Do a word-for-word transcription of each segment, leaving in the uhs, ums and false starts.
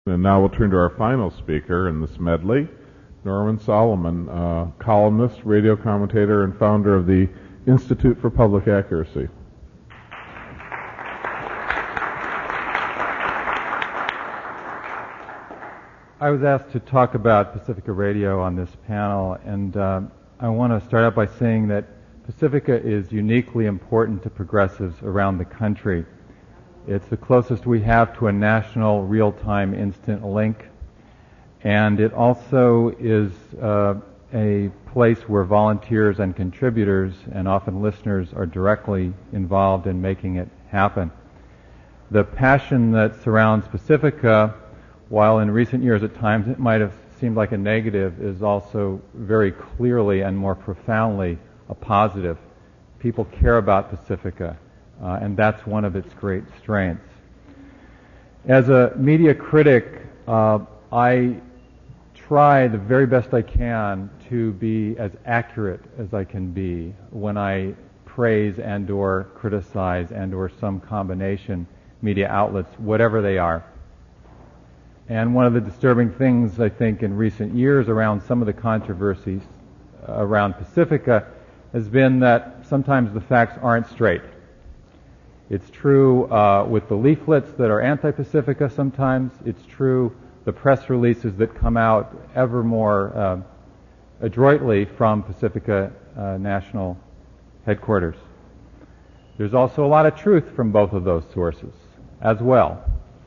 And now we'll turn to our final speaker in this medley, Norman Solomon, uh, columnist, radio commentator, and founder of the Institute for Public Accuracy. I was asked to talk about Pacifica Radio on this panel, and uh, I want to start out by saying that Pacifica is uniquely important to progressives around the country. It's the closest we have to a national real-time instant link, and it also is uh, a place where volunteers and contributors and often listeners are directly involved in making it happen. The passion that surrounds Pacifica, while in recent years at times it might have seemed like a negative, is also very clearly and more profoundly a positive. People care about Pacifica. Uh, and that's one of its great strengths. As a media critic, uh, I try the very best I can to be as accurate as I can be when I praise and or criticize and or some combination media outlets, whatever they are. And one of the disturbing things, I think, in recent years around some of the controversies around Pacifica has been that sometimes the facts aren't straight. It's true uh, with the leaflets that are anti-Pacifica sometimes. It's true the press releases that come out ever more uh, adroitly from Pacifica uh, National Headquarters. There's also a lot of truth from both of those sources as well.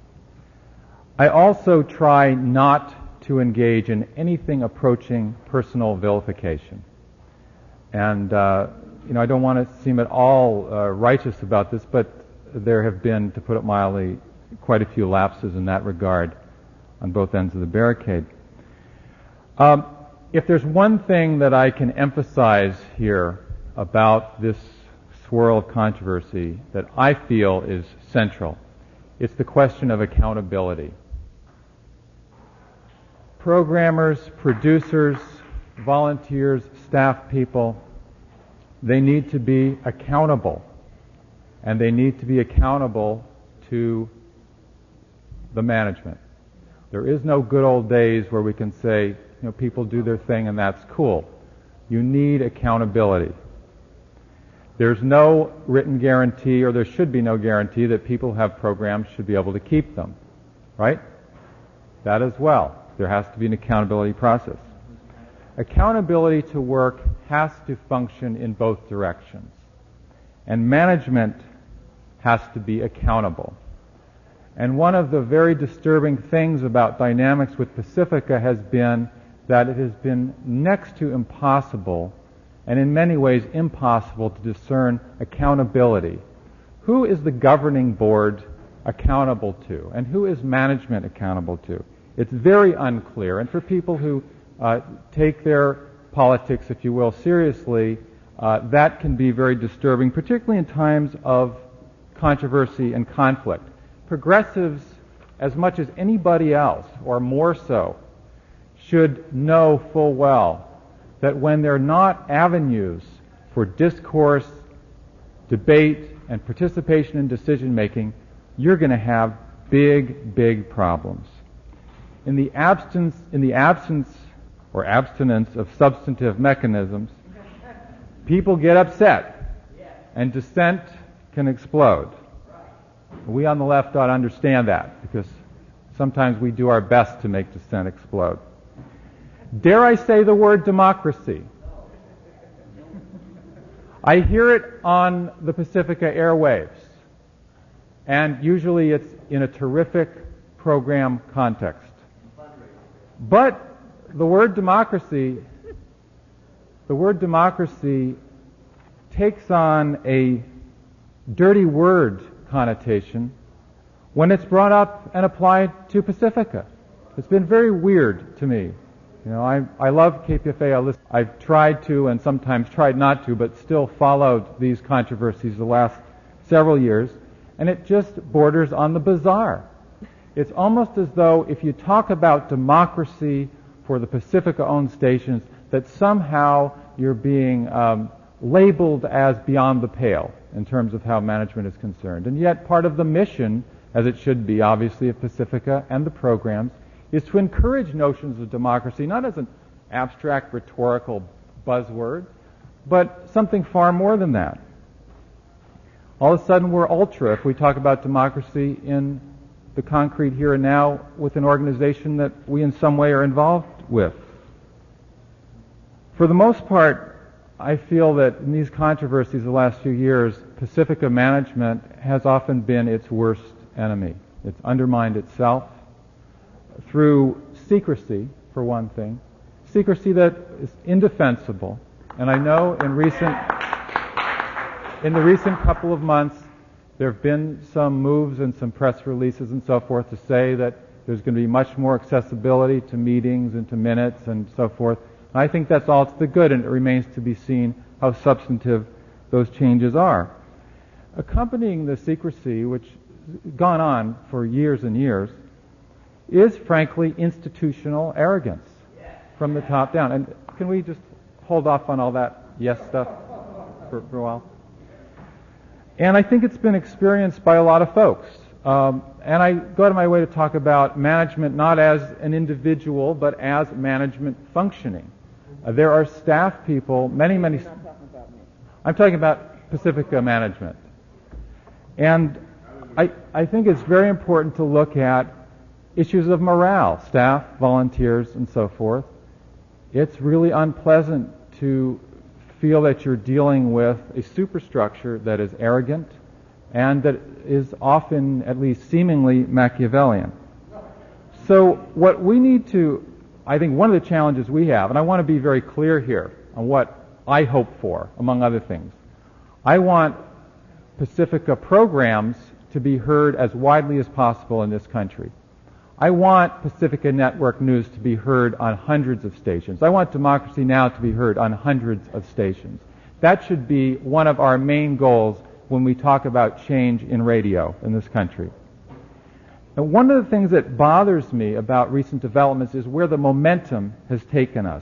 I also try not to engage in anything approaching personal vilification. And uh, You know, I don't want to seem at all uh, righteous about this, but there have been, to put it mildly, quite a few lapses in that regard on both ends of the barricade. Um, if there's one thing that I can emphasize here about this swirl of controversy that I feel is central, it's the question of accountability. Programmers, producers, volunteers, staff people, they need to be accountable, and they need to be accountable to the management. There is no good old days where we can say, you know, people do their thing and that's cool. You need accountability. There's no written guarantee, or there should be no guarantee, that people who have programs should be able to keep them, right? That as well. There has to be an accountability process. Accountability to work has to function in both directions. And management has to be accountable. And one of the very disturbing things about dynamics with Pacifica has been that it has been next to impossible, and in many ways impossible, to discern accountability. Who is the governing board accountable to? And who is management accountable to? It's very unclear. And for people who Uh, take their politics, if you will, seriously, uh, that can be very disturbing, particularly in times of controversy and conflict. Progressives, as much as anybody else, or more so, should know full well that when there are not avenues for discourse, debate, and participation in decision-making, you're going to have big, big problems. In the absence, in the absence or abstinence of substantive mechanisms, people get upset, and dissent can explode. We on the left ought to understand that, because sometimes we do our best to make dissent explode. Dare I say the word democracy? I hear it on the Pacifica airwaves, and usually it's in a terrific program context. But The word democracy, the word democracy takes on a dirty word connotation when it's brought up and applied to Pacifica. It's been very weird to me. You know, I, I love K P F A. I listen, I've tried to, and sometimes tried not to, but still followed these controversies the last several years, and it just borders on the bizarre. It's almost as though if you talk about democracy for the Pacifica-owned stations, that somehow you're being um, labeled as beyond the pale in terms of how management is concerned. And yet part of the mission as it should be, obviously, of Pacifica and the programs, is to encourage notions of democracy, not as an abstract rhetorical buzzword, but something far more than that. All of a sudden, we're ultra if we talk about democracy in the concrete here and now with an organization that we in some way are involved with. For the most part, I feel that in these controversies the last few years, Pacifica management has often been its worst enemy. It's undermined itself through secrecy, for one thing, secrecy that is indefensible. And I know in recent, in the recent couple of months, there have been some moves and some press releases and so forth to say that there's going to be much more accessibility to meetings and to minutes and so forth. And I think that's all to the good, and it remains to be seen how substantive those changes are. Accompanying the secrecy, which has gone on for years and years, is frankly institutional arrogance from the top down. And can we just hold off on all that yes stuff for, for a while? And I think it's been experienced by a lot of folks. Um, and I go out of my way to talk about management not as an individual, but as management functioning. Uh, there are staff people, many, many... You're not talking about me. I'm talking about Pacifica management. And I, I think it's very important to look at issues of morale, staff, volunteers, and so forth. It's really unpleasant to feel that you're dealing with a superstructure that is arrogant and that is often, at least seemingly, Machiavellian. So what we need to, I think one of the challenges we have, and I want to be very clear here on what I hope for, among other things. I want Pacifica programs to be heard as widely as possible in this country. I want Pacifica Network News to be heard on hundreds of stations. I want Democracy Now! To be heard on hundreds of stations. That should be one of our main goals when we talk about change in radio in this country. And one of the things that bothers me about recent developments is where the momentum has taken us.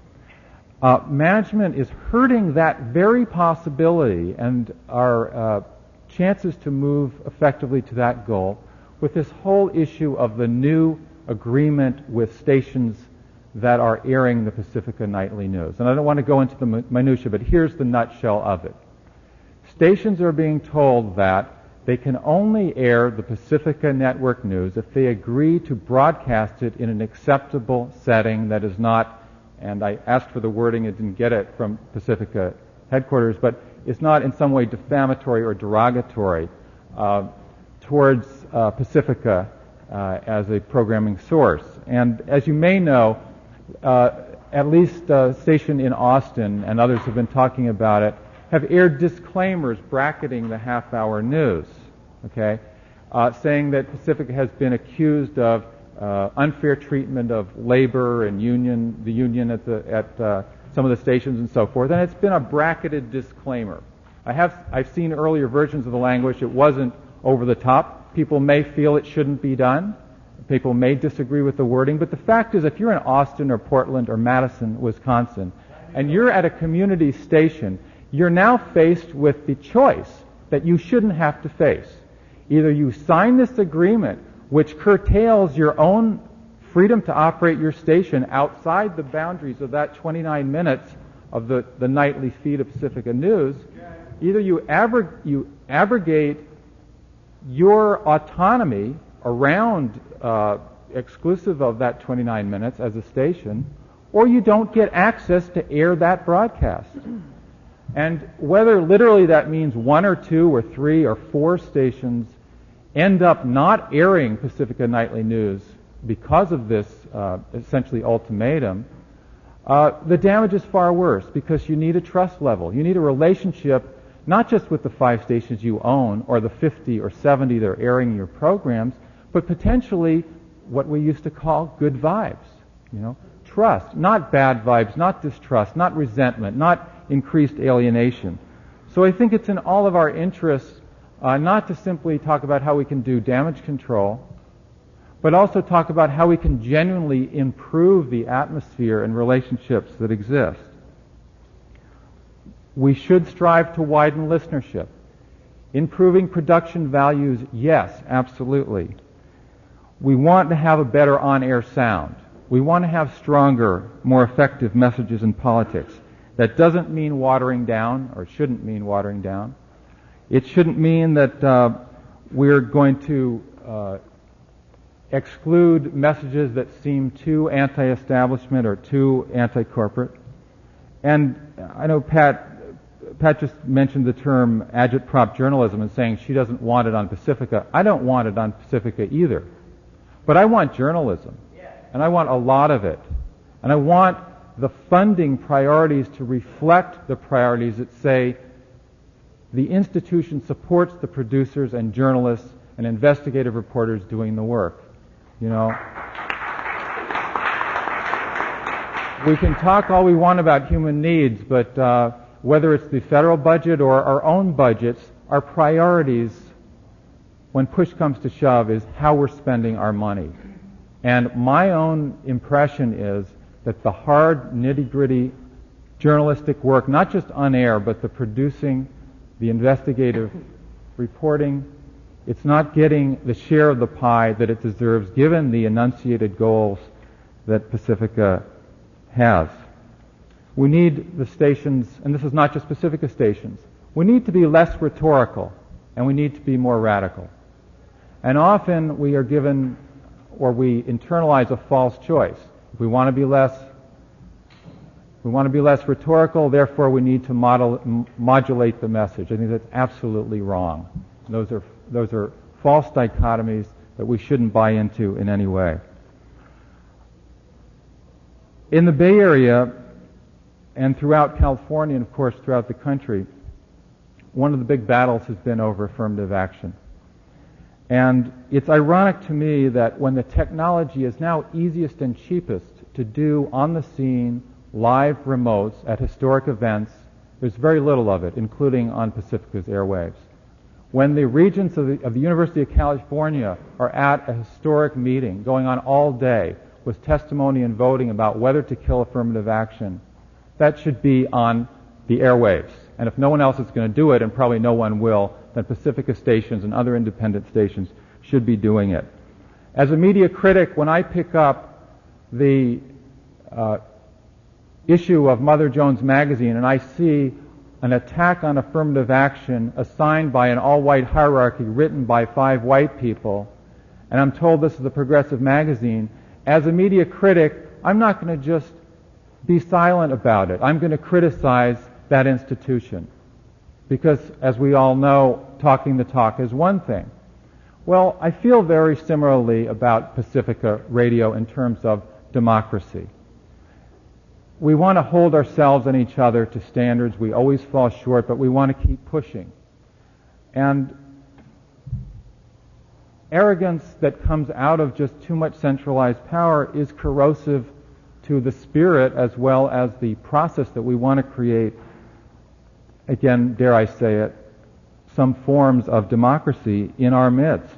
Uh, management is hurting that very possibility and our uh, chances to move effectively to that goal with this whole issue of the new agreement with stations that are airing the Pacifica Nightly News. And I don't want to go into the minutiae, but here's the nutshell of it. Stations are being told that they can only air the Pacifica Network News if they agree to broadcast it in an acceptable setting that is not, and I asked for the wording and didn't get it from Pacifica headquarters, but it's not in some way defamatory or derogatory uh, towards uh, Pacifica uh, as a programming source. And as you may know, uh, at least a station in Austin, and others have been talking about it, have aired disclaimers bracketing the half-hour news, okay, uh, saying that Pacifica has been accused of uh, unfair treatment of labor and union, the union at the at uh, some of the stations and so forth, and it's been a bracketed disclaimer. I have I've seen earlier versions of the language. It wasn't over the top. People may feel it shouldn't be done. People may disagree with the wording, but the fact is, if you're in Austin or Portland or Madison, Wisconsin, and you're at a community station, you're now faced with the choice that you shouldn't have to face. Either you sign this agreement, which curtails your own freedom to operate your station outside the boundaries of that twenty-nine minutes of the, the nightly feed of Pacifica News, either you, abrog- you abrogate your autonomy around uh, exclusive of that twenty-nine minutes as a station, or you don't get access to air that broadcast. And whether literally that means one or two or three or four stations end up not airing Pacifica Nightly News because of this uh, essentially ultimatum, uh, the damage is far worse because you need a trust level. You need a relationship not just with the five stations you own or the fifty or seventy that are airing your programs, but potentially what we used to call good vibes. You know, trust, not bad vibes, not distrust, not resentment, not increased alienation. So I think it's in all of our interests uh, not to simply talk about how we can do damage control, but also talk about how we can genuinely improve the atmosphere and relationships that exist. We should strive to widen listenership. Improving production values, yes, absolutely. We want to have a better on-air sound. We want to have stronger, more effective messages in politics. That doesn't mean watering down, or shouldn't mean watering down. It shouldn't mean that uh, we're going to uh, exclude messages that seem too anti-establishment or too anti-corporate. And I know Pat Pat just mentioned the term agitprop journalism and saying she doesn't want it on Pacifica. I don't want it on Pacifica either. But I want journalism. And I want a lot of it. And I want the funding priorities to reflect the priorities that say the institution supports the producers and journalists and investigative reporters doing the work. You know, we can talk all we want about human needs, but uh, whether it's the federal budget or our own budgets, our priorities, when push comes to shove, is how we're spending our money. And my own impression is that the hard, nitty-gritty journalistic work, not just on air, but the producing, the investigative reporting, it's not getting the share of the pie that it deserves given the enunciated goals that Pacifica has. We need the stations, and this is not just Pacifica stations, we need to be less rhetorical and we need to be more radical. And often we are given, or we internalize a false choice. If we want to be less, we want to be less rhetorical, therefore we need to model, m- modulate the message. I think that's absolutely wrong. Those are those are false dichotomies that we shouldn't buy into in any way. In the Bay Area and throughout California, and of course throughout the country, one of the big battles has been over affirmative action. And it's ironic to me that when the technology is now easiest and cheapest to do on the scene live remotes at historic events, there's very little of it, including on Pacifica's airwaves. When the regents of the, of the University of California are at a historic meeting going on all day with testimony and voting about whether to kill affirmative action, that should be on the airwaves. And if no one else is going to do it, and probably no one will, then Pacifica stations and other independent stations should be doing it. As a media critic, when I pick up the uh, issue of Mother Jones magazine and I see an attack on affirmative action assigned by an all-white hierarchy written by five white people, and I'm told this is a progressive magazine, as a media critic, I'm not going to just be silent about it. I'm going to criticize that institution. Because, as we all know, talking the talk is one thing. Well, I feel very similarly about Pacifica Radio in terms of democracy. We want to hold ourselves and each other to standards. We always fall short, but we want to keep pushing. And arrogance that comes out of just too much centralized power is corrosive to the spirit as well as the process that we want to create. Again, dare I say it, some forms of democracy in our midst.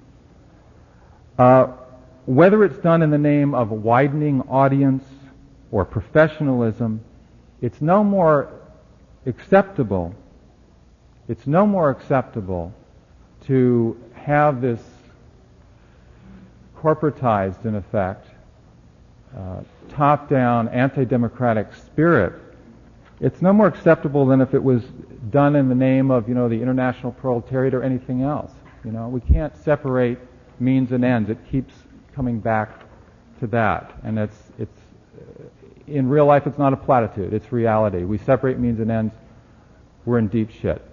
Uh, whether it's done in the name of widening audience or professionalism, it's no more acceptable, it's no more acceptable to have this corporatized, in effect, uh, top-down, anti-democratic spirit. It's no more acceptable than if it was done in the name of, you know, the international proletariat or anything else. You know, we can't separate means and ends. It keeps coming back to that, and it's it's in real life. It's not a platitude. It's reality. We separate means and ends, we're in deep shit.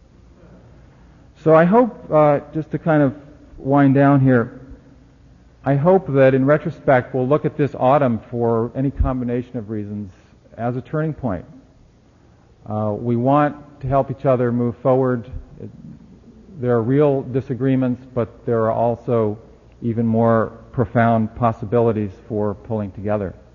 So I hope, uh, just to kind of wind down here, I hope that in retrospect we'll look at this autumn for any combination of reasons as a turning point. Uh, we want to help each other move forward. There are real disagreements, but there are also even more profound possibilities for pulling together.